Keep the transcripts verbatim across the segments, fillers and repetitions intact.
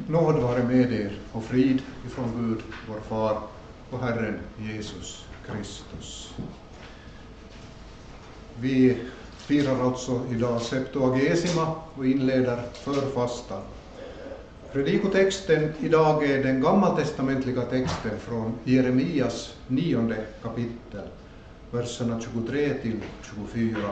Nåd vare med er och frid ifrån Gud, vår far och Herren Jesus Kristus. Vi firar alltså idag Septuagesima och inleder förfastan. Predikotexten idag är den gammaltestamentliga texten från Jeremias nionde kapitel, verserna tjugotre till tjugofyra.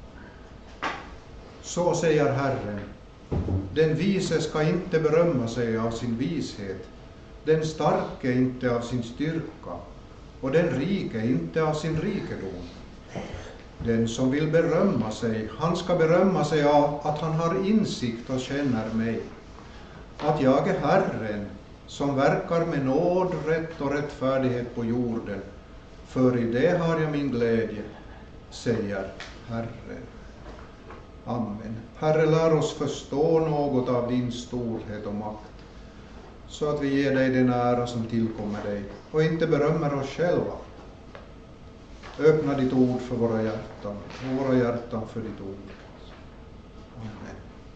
Så säger Herren: den vise ska inte berömma sig av sin vishet, den starke inte av sin styrka, och den rike inte av sin rikedom. Den som vill berömma sig, han ska berömma sig av att han har insikt och känner mig. Att jag är Herren, som verkar med nåd, rätt och rättfärdighet på jorden, för i det har jag min glädje, säger Herren. Amen. Herre, lär oss förstå något av din storhet och makt, så att vi ger dig den ära som tillkommer dig och inte berömmer oss själva. Öppna ditt ord för våra hjärtan och våra hjärtan för ditt ord. Amen.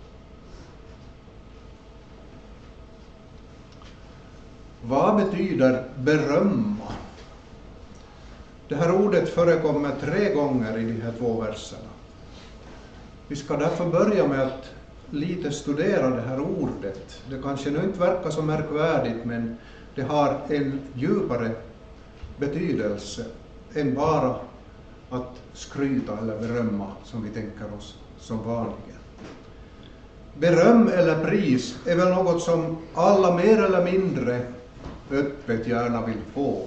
Vad betyder berömma? Det här ordet förekommer tre gånger i de här två verserna. Vi ska därför börja med att lite studera det här ordet. Det kanske nu inte verkar så märkvärdigt, men det har en djupare betydelse än bara att skryta eller berömma som vi tänker oss som vanligen. Beröm eller pris är väl något som alla mer eller mindre öppet gärna vill få.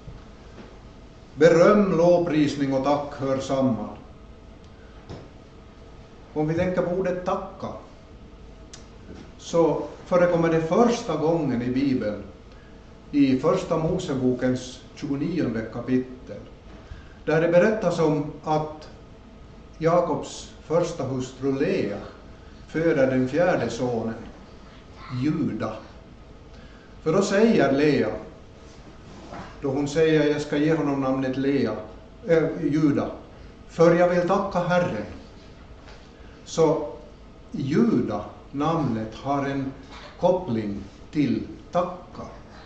Beröm, lovprisning och tack hör samman. Om vi tänker på ordet tacka, så förekommer det första gången i Bibeln i första Mosebokens tjugonionde kapitel, där det berättas om att Jakobs första hustru Lea föder den fjärde sonen, Juda. För då säger Lea, då hon säger jag ska ge honom namnet Lea, äh, Juda, för jag vill tacka Herren. Så Juda, namnet, har en koppling till tacka.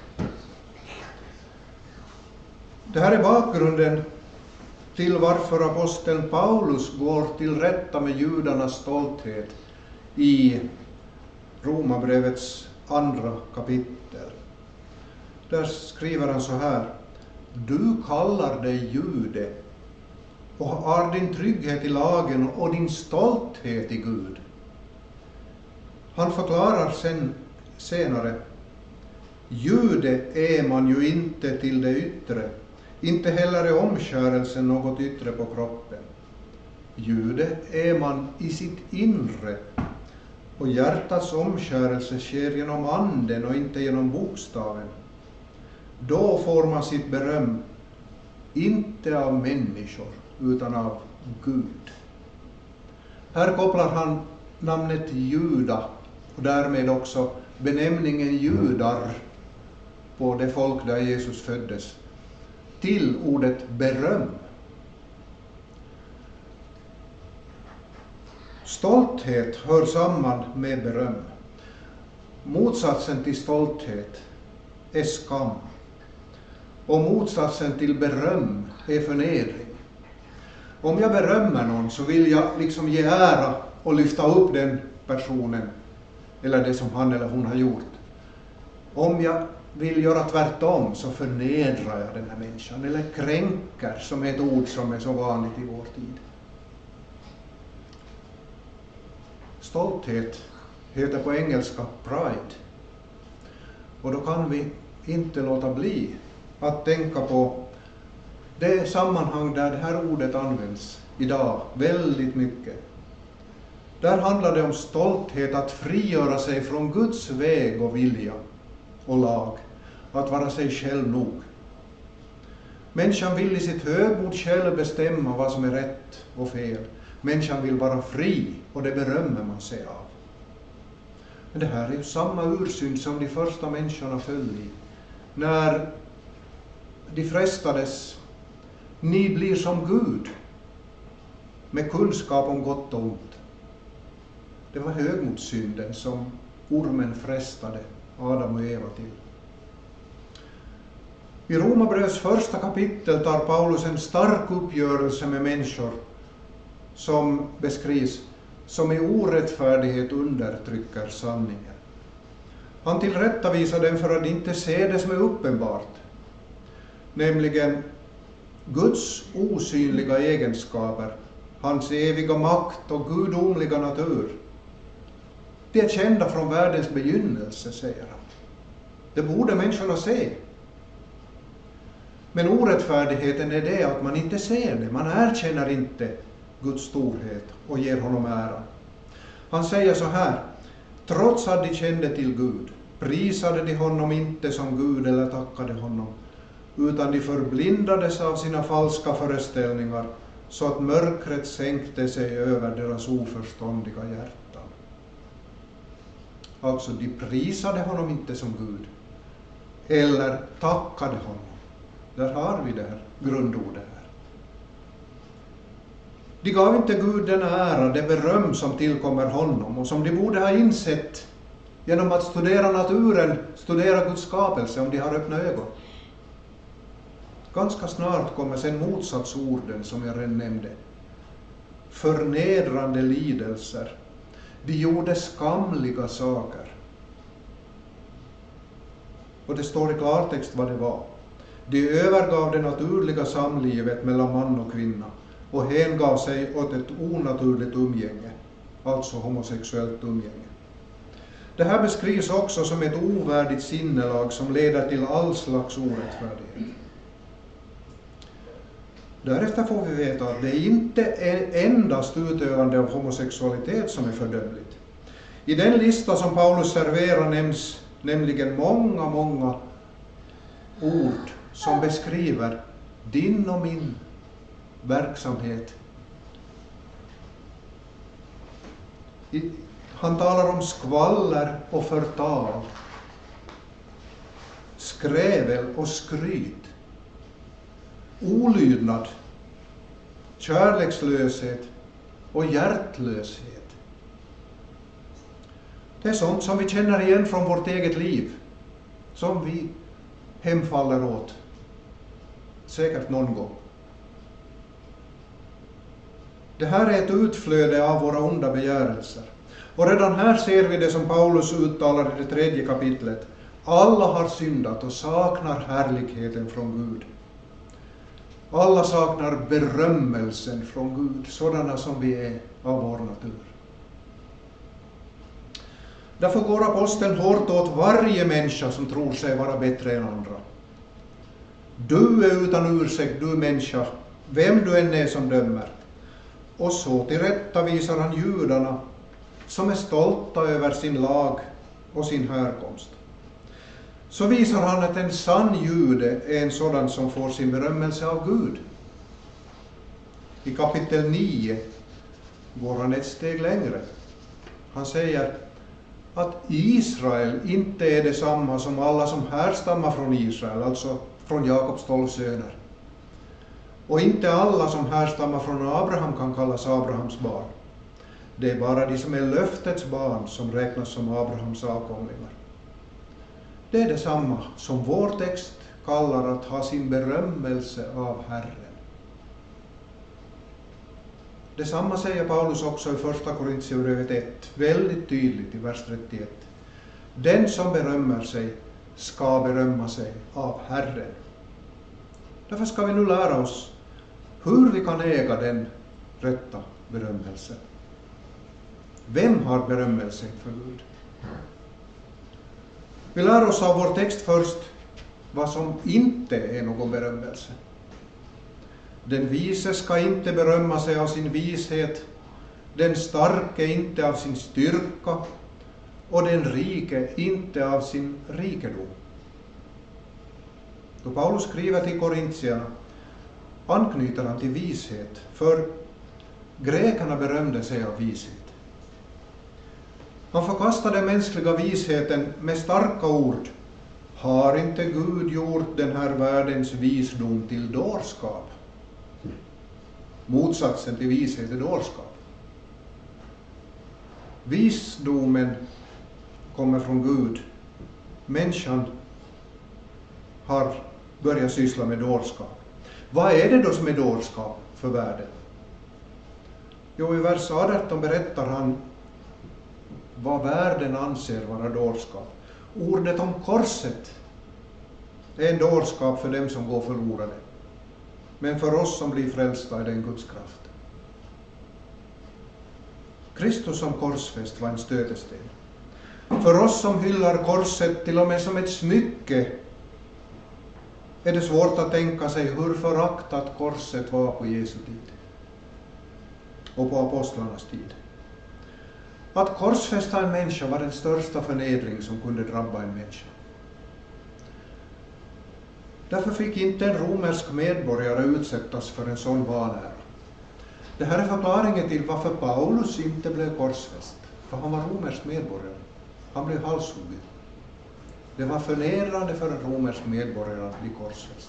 Det här är bakgrunden till varför aposteln Paulus går till rätta med judarnas stolthet i Romarbrevets andra kapitel. Där skriver han så här: du kallar dig jude och har din trygghet i lagen och din stolthet i Gud. Han förklarar sen, senare: jude är man ju inte till det yttre, inte heller är omskärelsen något yttre på kroppen. Jude är man i sitt inre, och hjärtats omskärelse sker genom anden och inte genom bokstaven. Då får man sitt beröm, inte av människor, utan av Gud. Här kopplar han namnet Juda och därmed också benämningen judar på det folk där Jesus föddes till ordet beröm. Stolthet hör samman med beröm. Motsatsen till stolthet är skam. Och motsatsen till beröm är förnedring. Om jag berömmer någon så vill jag liksom ge ära och lyfta upp den personen eller det som han eller hon har gjort. Om jag vill göra tvärtom så förnedrar jag den här människan, eller kränker, som är ett ord som är så vanligt i vår tid. Stolthet heter på engelska pride. Och då kan vi inte låta bli att tänka på det sammanhang där det här ordet används idag väldigt mycket. Där handlar det om stolthet, att frigöra sig från Guds väg och vilja och lag, att vara sig själv nog. Människan vill i sitt högmod själv bestämma vad som är rätt och fel. Människan vill vara fri, och det berömmer man sig av. Men det här är ju samma ursyn som de första människorna föll i. När de frestades: ni blir som Gud, med kunskap om gott och ont. Det var högmodssynden som ormen frestade Adam och Eva till. I Romarbrevets första kapitel tar Paulus en stark uppgörelse med människor som beskrivs som i orättfärdighet undertrycker sanningen. Han tillrättavisar dem för att inte se det som är uppenbart, nämligen Guds osynliga egenskaper, hans eviga makt och gudomliga natur. Det är kända från världens begynnelse, säger han. Det borde människorna se. Men orättfärdigheten är det att man inte ser det. Man erkänner inte Guds storhet och ger honom ära. Han säger så här: trots att de kände till Gud prisade de honom inte som Gud eller tackade honom, utan de förblindades av sina falska föreställningar så att mörkret sänkte sig över deras oförståndiga hjärtan. Alltså, de prisade honom inte som Gud eller tackade honom. Där har vi det här grundordet här. De gav inte Gud den ära, det beröm som tillkommer honom och som de borde ha insett genom att studera naturen, studera Guds skapelse om de har öppna ögon. Ganska snart kommer sen motsatsorden som jag redan nämnde. Förnedrande lidelser. De gjorde skamliga saker. Och det står i klartext vad det var. De övergav det naturliga samlivet mellan man och kvinna och hängav sig åt ett onaturligt umgänge, alltså homosexuellt umgänge. Det här beskrivs också som ett ovärdigt sinnelag som leder till all slags orättfärdighet. Därefter får vi veta att det inte är endast utövande av homosexualitet som är fördömligt. I den lista som Paulus serverar nämns nämligen många, många ord som beskriver din och min verksamhet. Han talar om skvaller och förtal, skrävel och skryt, olydnad, kärlekslöshet och hjärtlöshet. Det är sånt som vi känner igen från vårt eget liv, som vi hemfaller åt, säkert någon gång. Det här är ett utflöde av våra onda begärelser. Och redan här ser vi det som Paulus uttalar i det tredje kapitlet. Alla har syndat och saknar härligheten från Gud. Alla saknar berömmelsen från Gud, sådana som vi är av vår natur. Därför går aposteln hårt åt varje människa som tror sig vara bättre än andra. Du är utan ursäkt, du människa, vem du än är som dömer. Och så tillrättavisar han judarna som är stolta över sin lag och sin härkomst. Så visar han att en sann jude är en sådan som får sin berömmelse av Gud. I kapitel nio går han ett steg längre. Han säger att Israel inte är detsamma som alla som härstammar från Israel, alltså från Jakobs tolv söner. Och inte alla som härstammar från Abraham kan kallas Abrahams barn. Det är bara de som är löftets barn som räknas som Abrahams avkomlingar. Det är detsamma som vår text kallar att ha sin berömmelse av Herren. Detsamma säger Paulus också i första Korintierbrevet ett, väldigt tydligt i vers trettioett. Den som berömmer sig ska berömma sig av Herren. Därför ska vi nu lära oss hur vi kan äga den rätta berömmelsen. Vem har berömmelse för Gud? Vi lär oss av vår text först vad som inte är någon berömmelse. Den vise ska inte berömma sig av sin vishet, den starke inte av sin styrka och den rike inte av sin rikedom. Då Paulus skriver till korintierna anknyter han till vishet, för grekerna berömde sig av vishet. Han förkastade den mänskliga visheten med starka ord. Har inte Gud gjort den här världens visdom till dårskap? Motsatsen till vishet är dårskap. Visdomen kommer från Gud människan har börjat syssla med dårskap. Vad är det då som är dårskap för världen? Jo, i vers arton berättar han vad världen anser vara dårskap. Ordet om korset är en dårskap för dem som går förlorade. Men för oss som blir frälsta är det en Guds kraft. Kristus som korsfäst var en stötesten. För oss som hyllar korset till och med som ett smycke är det svårt att tänka sig hur föraktat korset var på Jesu tid och på apostlarnas tid. Att korsfästa en människa var den största förnedring som kunde drabba en människa. Därför fick inte en romersk medborgare utsättas för en sån vanära. Det här är förklaringen till varför Paulus inte blev korsfäst. För han var romersk medborgare. Han blev halshuggen. Det var förnedrande för en romersk medborgare att bli korsfäst.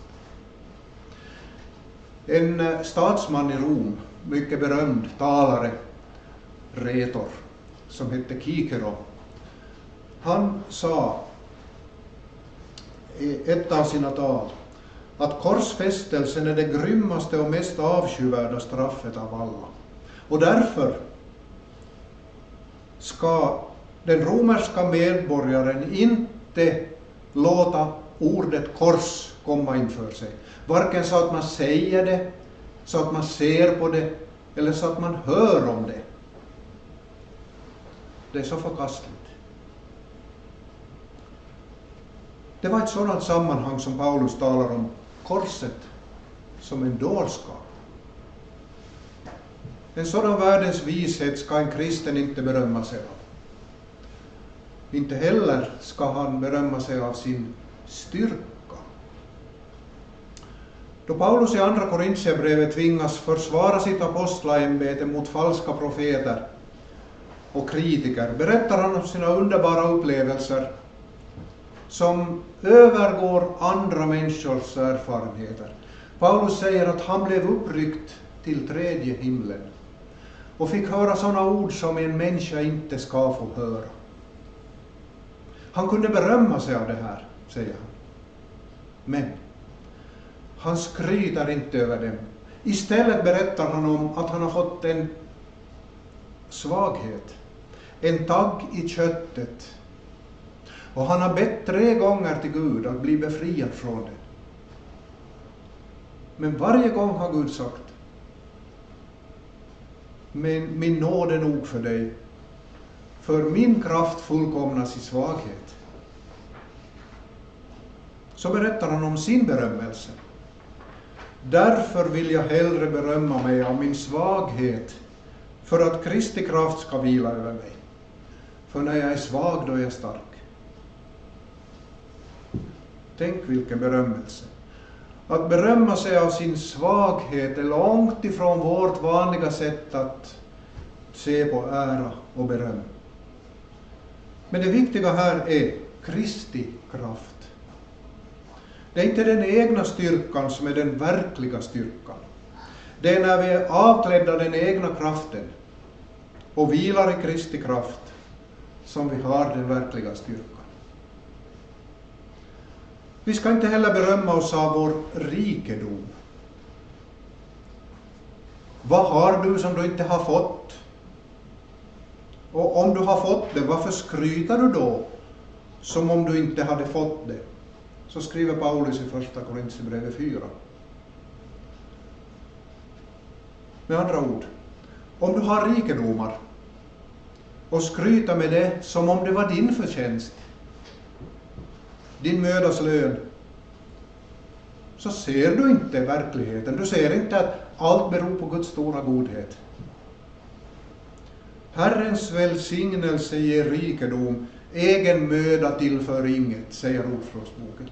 En statsman i Rom, mycket berömd talare, retor, som hette Cicero, han sa i ett av sina tal att korsfästelsen är det grymmaste och mest avskyvärda straffet av alla. Och därför ska den romerska medborgaren inte låta ordet kors komma inför sig. Varken så att man säger det, så att man ser på det, eller så att man hör om det. Det är så förkastligt. Det var ett sådant sammanhang som Paulus talar om korset som en dårskap. En sådan världens vishet ska en kristen inte berömma sig av. Inte heller ska han berömma sig av sin styrka. Då Paulus i andra Korintierbrevet tvingas försvara sitt apostlaämbete mot falska profeter och kritiker berättar han om sina underbara upplevelser som övergår andra människors erfarenheter. Paulus säger att han blev uppryckt till tredje himlen och fick höra sådana ord som en människa inte ska få höra. Han kunde berömma sig av det här, säger han. Men han skryter inte över dem. Istället berättar han om att han har fått en svaghet, en tagg i köttet. Och han har bett tre gånger till Gud att bli befriad från det. Men varje gång har Gud sagt: men min nåd är nog för dig, för min kraft fullkomnas i svaghet. Så berättar han om sin berömmelse. Därför vill jag hellre berömma mig av min svaghet, för att Kristi kraft ska vila över mig. För när jag är svag, då är jag stark. Tänk vilken berömmelse. Att berömma sig av sin svaghet är långt ifrån vårt vanliga sätt att se på ära och beröm. Men det viktiga här är Kristi kraft. Det är inte den egna styrkan som är den verkliga styrkan. Det är när vi är avklädda den egna kraften och vilar i Kristi kraft som vi har den verkliga styrkan. Vi ska inte heller berömma oss av vår rikedom. Vad har du som du inte har fått? Och om du har fått det, varför skryter du då som om du inte hade fått det? Så skriver Paulus i första Korintierbrevet fyra. Med andra ord, om du har rikedomar och skryter med det som om det var din förtjänst, din mödas lön, så ser du inte verkligheten. Du ser inte att allt beror på Guds stora godhet. Herrens välsignelse ger rikedom, egen möda tillför inget, säger Ordspråksboken.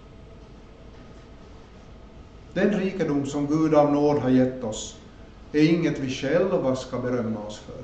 Den rikedom som Gud av nåd har gett oss är inget vi själva ska berömma oss för.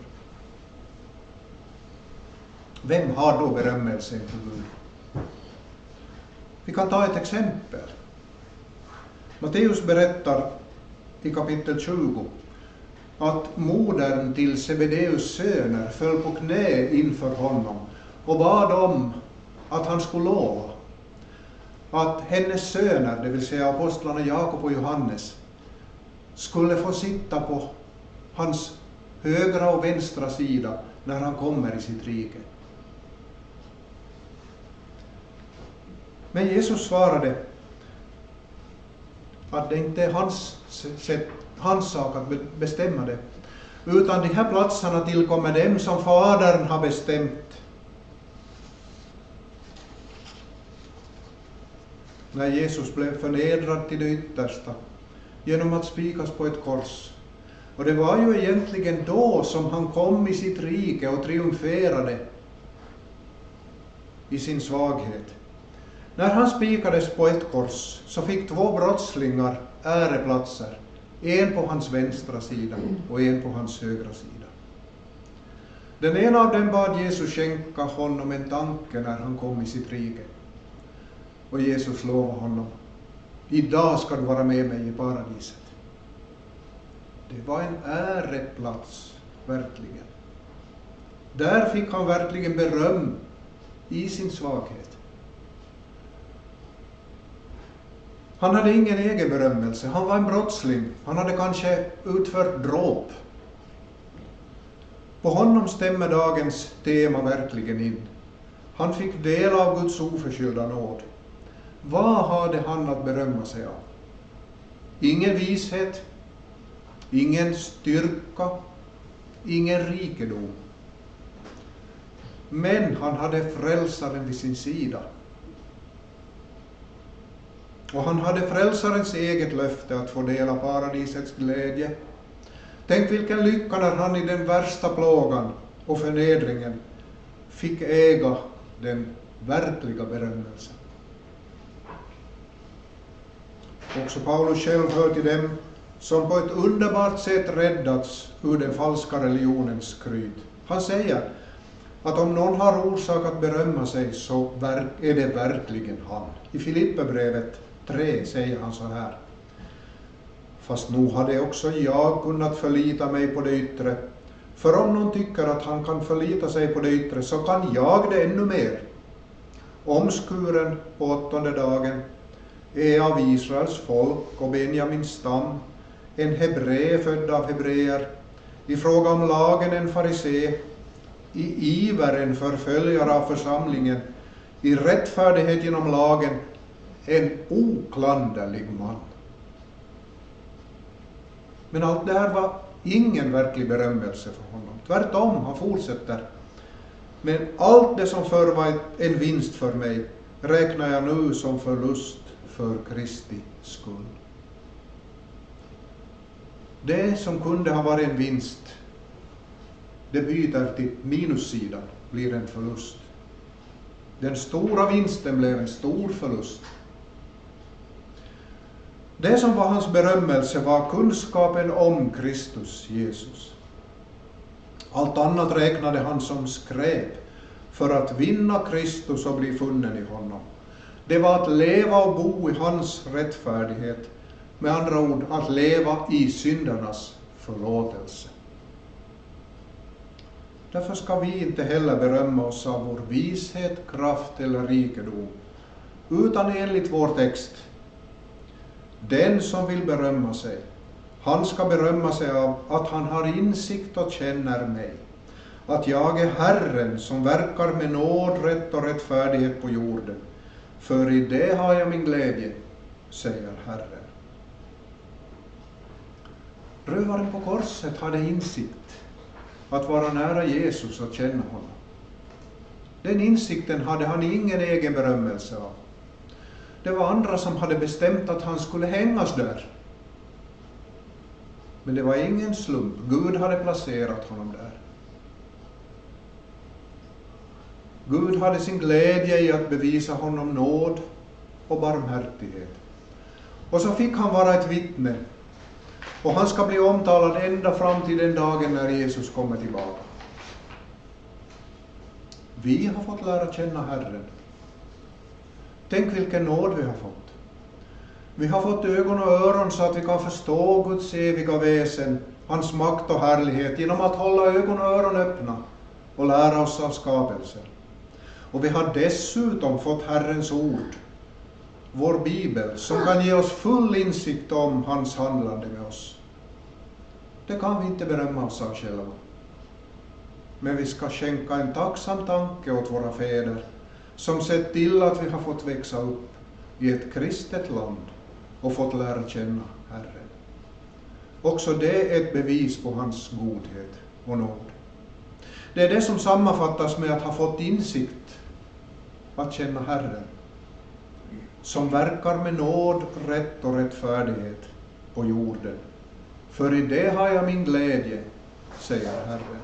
Vem har då berömmelsen för Gud? Vi kan ta ett exempel. Matteus berättar i kapitel tjugo att modern till Sebedeus söner föll på knä inför honom och bad om att han skulle lova att hennes söner, det vill säga apostlarna Jakob och Johannes, skulle få sitta på hans högra och vänstra sida när han kommer i sitt rike. Men Jesus svarade att det inte är hans, hans sak att bestämma det, utan de här platserna tillkommer dem som Fadern har bestämt. När Jesus blev förnedrad till det yttersta genom att spikas på ett kors. Och det var ju egentligen då som han kom i sitt rike och triumferade i sin svaghet. När han spikades på ett kors så fick två brottslingar äreplatser. En på hans vänstra sida och en på hans högra sida. Den ena av dem bad Jesus skänka honom en tanke när han kom i sitt rike. Och Jesus lovade honom: idag ska du vara med mig i paradiset. Det var en äreplats, verkligen. Där fick han verkligen beröm i sin svaghet. Han hade ingen egen berömmelse. Han var en brottsling. Han hade kanske utfört dråp. På honom stämmer dagens tema verkligen in. Han fick del av Guds oförskyllda nåd. Vad hade han att berömma sig av? Ingen vishet, ingen styrka, ingen rikedom. Men han hade frälsaren vid sin sida. Och han hade frälsarens eget löfte att få dela paradisets glädje. Tänk vilken lycka när han i den värsta plågan och förnedringen fick äga den verkliga berömmelsen. Också Paulus själv hör till dem som på ett underbart sätt räddats ur den falska religionens skryt. Han säger att om någon har orsak att berömma sig så är det verkligen han. I Filipperbrevet tre säger han så här: fast nog hade också jag kunnat förlita mig på det yttre. För om någon tycker att han kan förlita sig på det yttre så kan jag det ännu mer. Omskuren på åttonde dagen, är av Israels folk och Benjamins stam, en hebré född av hebreer, i fråga om lagen en farisé, i iver en förföljare av församlingen, i rättfärdighet genom lagen en oklanderlig man. Men allt det här var ingen verklig berömmelse för honom. Tvärtom, han fortsätter: men allt det som förr var en vinst för mig räknar jag nu som förlust för Kristi skull. Det som kunde ha varit en vinst, det byter till minussidan, blir en förlust. Den stora vinsten blev en stor förlust. Det som var hans berömmelse var kunskapen om Kristus Jesus. Allt annat räknade han som skräp för att vinna Kristus och bli funnen i honom. Det var att leva och bo i hans rättfärdighet, med andra ord att leva i syndernas förlåtelse. Därför ska vi inte heller berömma oss av vår vishet, kraft eller rikedom, utan enligt vår text: den som vill berömma sig, han ska berömma sig av att han har insikt och känner mig, att jag är Herren som verkar med nåd, rätt och rättfärdighet på jorden. För i det har jag min glädje, säger Herren. Rövaren på korset hade insikt att vara nära Jesus och känna honom. Den insikten hade han ingen egen berömmelse av. Det var andra som hade bestämt att han skulle hängas där. Men det var ingen slump. Gud hade placerat honom där. Gud hade sin glädje i att bevisa honom nåd och barmhärtighet. Och så fick han vara ett vittne. Och han ska bli omtalad ända fram till den dagen när Jesus kommer tillbaka. Vi har fått lära känna Herren. Tänk vilken nåd vi har fått. Vi har fått ögon och öron så att vi kan förstå Guds eviga väsen, hans makt och härlighet, genom att hålla ögon och öron öppna och lära oss av skapelsen. Och vi har dessutom fått Herrens ord, vår bibel, som kan ge oss full insikt om hans handlande med oss. Det kan vi inte berömma oss av själva. Men vi ska skänka en tacksam tanke åt våra fäder som sett till att vi har fått växa upp i ett kristet land och fått lära känna Herren. Också det är ett bevis på hans godhet och nåd. Det är det som sammanfattas med att ha fått insikt att känna Herren, som verkar med nåd, rätt och rättfärdighet på jorden. För i det har jag min glädje, säger Herren.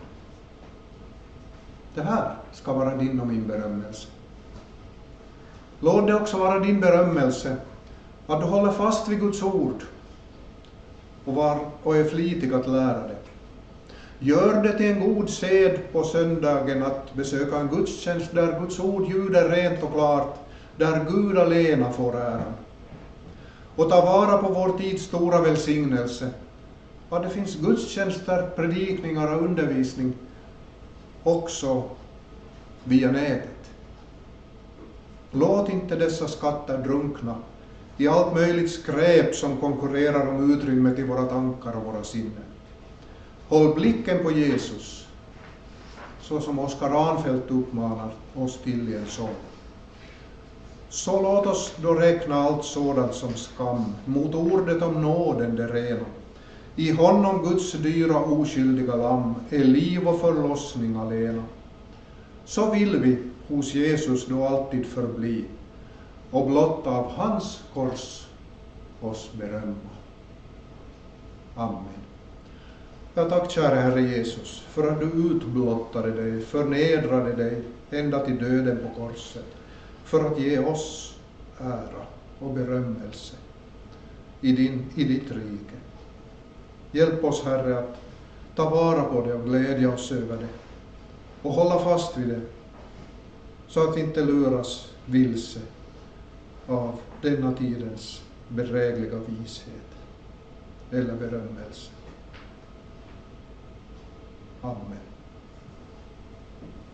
Det här ska vara din och min berömmelse. Låt det också vara din berömmelse att du håller fast vid Guds ord och, var, och är flitig att lära det. Gör det till en god sed på söndagen att besöka en gudstjänst där Guds ord ljuder rent och klart, där Gud alena får äran. Och ta vara på vår tids stora välsignelse, att det finns gudstjänster, predikningar och undervisning också via nätet. Låt inte dessa skatter drunkna i allt möjligt skräp som konkurrerar om utrymmet i våra tankar och våra sinnen. Håll blicken på Jesus, så som Oskar Arnfelt uppmanar oss till i en sång. Så låt oss då räkna allt sådant som skam mot ordet om nåden det rena. I honom Guds dyra oskyldiga lamm är liv och förlossning alena. Så vill vi hos Jesus då alltid förbli och blott av hans kors oss berömma. Amen. Jag tack kära Herre Jesus för att du utblottade dig, förnedrade dig ända till döden på korset för att ge oss ära och berömmelse i, din, i ditt rike. Hjälp oss Herre att ta vara på det och glädja oss över det och hålla fast vid det så att vi inte luras vilse av denna tidens bedrägliga vishet eller berömmelse. Amen.